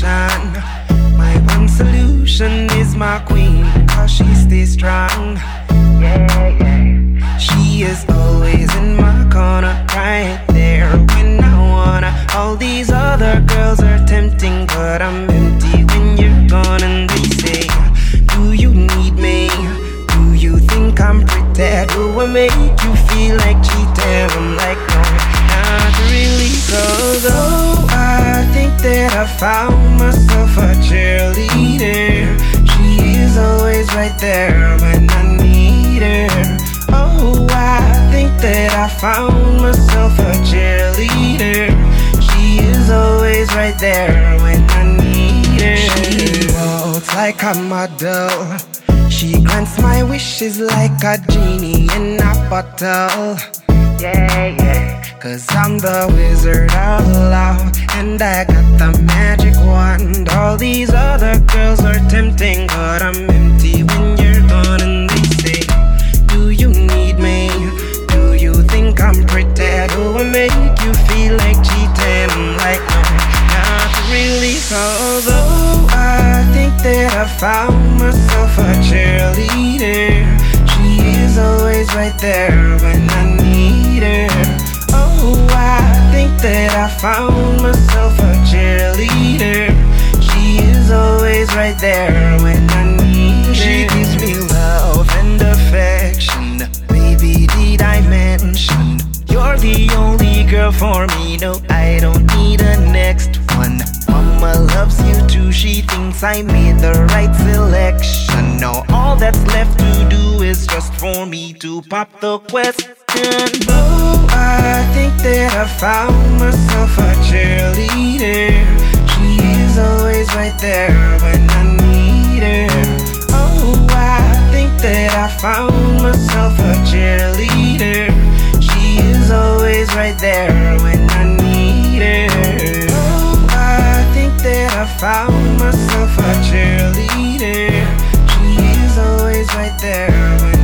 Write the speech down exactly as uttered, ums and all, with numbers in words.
solution. My one solution is my queen, cause she stays strong. Yeah, yeah. She is always in my corner, right there when I wanna. All these other girls are tempting, but I'm empty when you're gone. And they say, do you need me? Do you think I'm pretty? Do I make you feel like cheating? I'm like, no, not really. Cause oh, I think that I found myself a cheerleader. She is always right there when I need her. Oh, I think that I found myself a cheerleader. She is always right there when I need her. She walks like a model. She grants my wishes like a genie in a bottle. Yeah, yeah. Cause I'm the wizard of love, and I got the magic wand. All these other girls are tempting, but I'm empty when you're gone. And they say, do you need me? Do you think I'm pretty? Do I make you feel like cheating? I'm like, no, not really. Cause oh, I think that I found myself a cheerleader. She is always right there when I need her. Oh, I think that I found myself a cheerleader. She is always right there when I need her. She gives me love and affection. Baby, did I mention you're the only girl for me? No, I don't need a next one. Mama loves you too, she thinks I made the right selection. Now all that's left to do is just for me to pop the question. Oh, I think that I found myself a cheerleader. She is always right there when I need her. Oh, I think that I found myself a cheerleader. She is always right there when I need her. Oh, I think that I found myself a cheerleader. She is always right there when